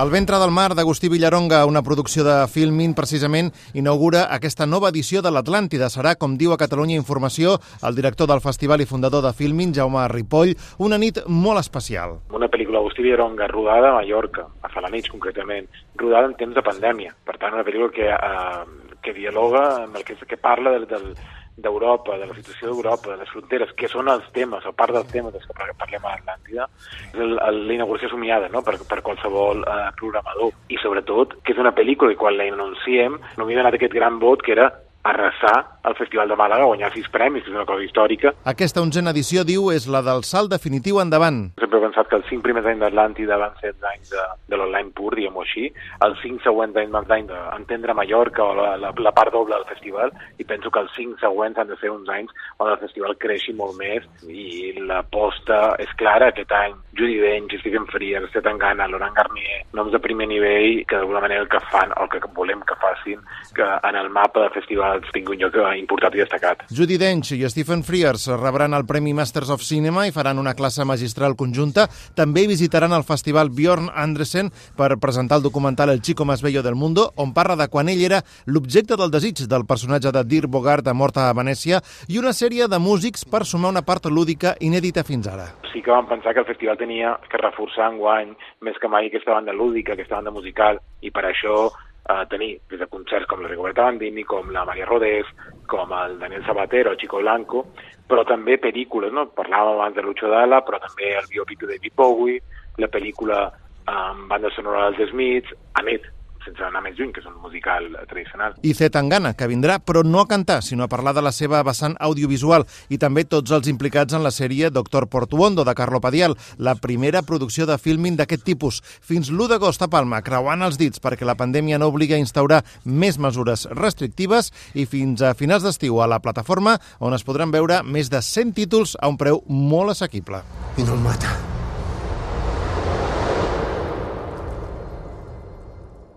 El ventre del mar d'Agustí Villaronga, una producció de Filmin, precisament inaugura aquesta nova edició de l'Atlàntida. Serà, com diu a Catalunya Informació, el director del festival i fundador de Filmin, Jaume Ripoll, una nit molt especial. Una pel·lícula d'Agustí Villaronga rodada a Mallorca, a Felanitx concretament, rodada en temps de pandèmia. Per tant, una pel·lícula que dialoga amb el que parla d'Europa, de la situació d'Europa, de les fronteres, que són els temes, o part dels temes dels que parlem a l'Atlàntida, és la inauguració somiada, no?, per qualsevol programador. I sobretot, que és una pel·lícula que quan la anunciem no m'hi ha donat aquest gran vot que era arrasar al Festival de Màlaga, guanyar 6 premis, que és una cosa històrica. Aquesta 11a edició, diu, és la del salt definitiu endavant. Sempre he pensat que els 5 primers anys d'Atlàntida van ser els anys de l'online pur, diguem-ho així. Els 5 següents anys van ser d'entendre Mallorca o la part doble del festival, i penso que els 5 següents han de ser uns anys on el festival creixi molt més, i l'aposta és clara aquest any. Judi Dench, Stephen Frears, Zetangana, Laurent Garnier, noms de primer nivell que d'alguna manera el que fan, o el que volem que facin, que en el mapa de festivals tingui un lloc important i destacat. Judi Dench i Stephen Frears rebran el Premi Masters of Cinema i faran una classe magistral conjunta. També visitaran el festival Björn Andresen per presentar el documental El chico más bello del mundo, on parla de quan ell era l'objecte del desig del personatge de Dirk Bogarde a Mort a Venècia, i una sèrie de músics per sumar una part lúdica inèdita fins ara. Sí que vam pensar que el festival tenia que reforçar enguany més que mai aquesta banda lúdica, aquesta banda musical, i per això tenir des de concerts com la Rigoberta Bandini, com la Maria Rodés, com el Daniel Sabatero, el Chico Blanco, però també pel·lícules, no? Parlàvem abans de Lucho Dalla, però també el biòpic de David Bowie, la pel·lícula amb banda sonora dels Smiths, a més, sense anar més lluny, que és un musical tradicional. I Zetangana, que vindrà, però no a cantar, sinó a parlar de la seva vessant audiovisual, i també tots els implicats en la sèrie Doctor Portuondo, de Carlo Padial, la primera producció de Filmin d'aquest tipus. Fins l'1 d'agost a Palma, creuant els dits perquè la pandèmia no obliga a instaurar més mesures restrictives, i fins a finals d'estiu a la plataforma, on es podran veure més de 100 títols a un preu molt assequible. I no el mata.